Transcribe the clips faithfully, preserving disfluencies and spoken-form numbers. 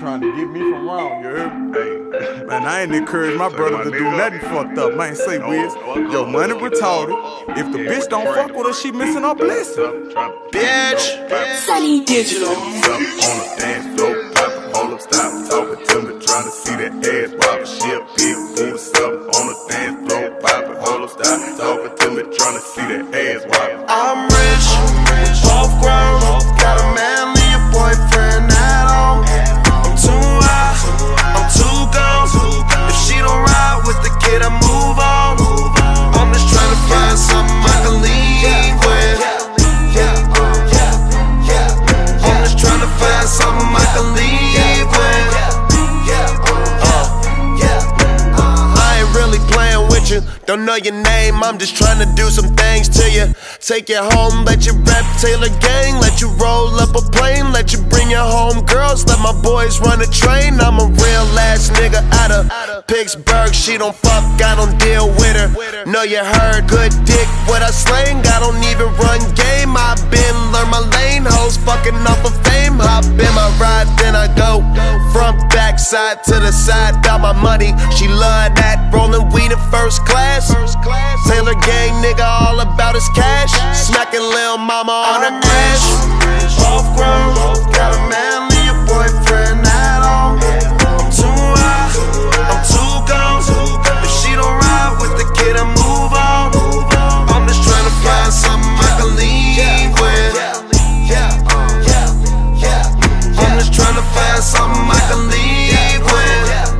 trying to get me from wrong, you heard me? Hey. Man, I ain't encourage my brother to do nothing fucked up. Man, say Wiz, yo, money retarded. If the bitch don't fuck with her, she missing her blessing. Bitch, Sunny Digital. On the dance floor, pop a hold up, stop talking to me, trying to see that ass wobble. She a big booty, something on the dance floor, pop a hold up, stop talking to me, trying to see that ass wobble. I'm rich, both grown, got a man, leave your boyfriend at home. I'm too high, I'm too gone. If she don't ride with the kid, I move on. I'm just trying to find something I can leave with. I'm just trying to find something I can leave with. uh, I ain't really playing with you. Don't know your name, I'm just trying to do some things to you. Take you home, let you rap Taylor gang. Let you roll up a plane, let you bring your home girls. Let my boys run a train. I'm a real ass nigga out of Pittsburgh. She don't fuck, I don't deal with her. Know you heard, good dick, what I slang. I don't even run game, I been learn my lane. Hoes fucking off of fame. Hop in my ride, then I go front, back, side to the side. Got my money, she love that. Rolling weed in first class. Taylor gang nigga, all about his cash. Smacking lil' mama on her ass. Both grown, got a man, leave your boyfriend at home. I'm too high, I'm too gone. If she don't ride with the kid, I move on. I'm just trying to find something I can leave with. I'm just trying to find something I can leave with.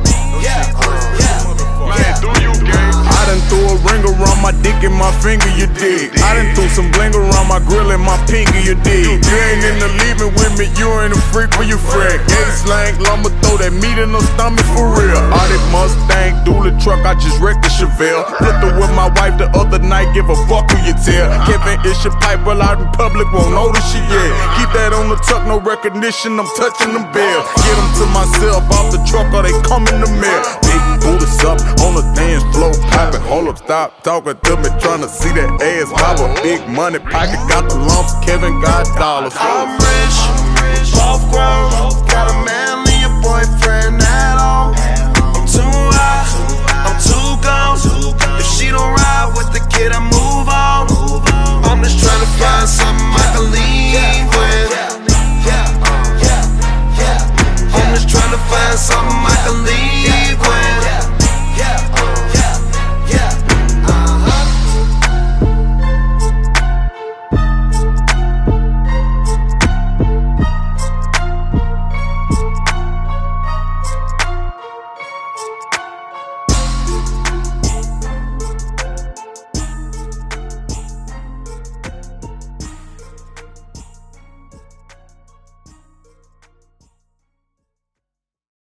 I done threw a ring around my dick and my finger, you dig. I done threw some bling around my grill and my pinky, you dig. You ain't in the leaving with me, you ain't a freak for your friend. Gay slang, lumber, throw that meat in her stomach for real. All that Mustang, dually truck, I just wrecked the Chevelle. Flipped her with my wife the other night, give a fuck who you tell. Kevin is your pipe, well out in public, won't know that she yet. Keep that on the tuck, no recognition, I'm touching them bells. Get them to myself, off the truck or they come in the mail. Big booties up on the dance floor, poppin', hold up, stop talking to me, tryna see that ass wobble. Big money pocket, got the lumps, Kevin got dollars. I'm rich, both grown, got a man.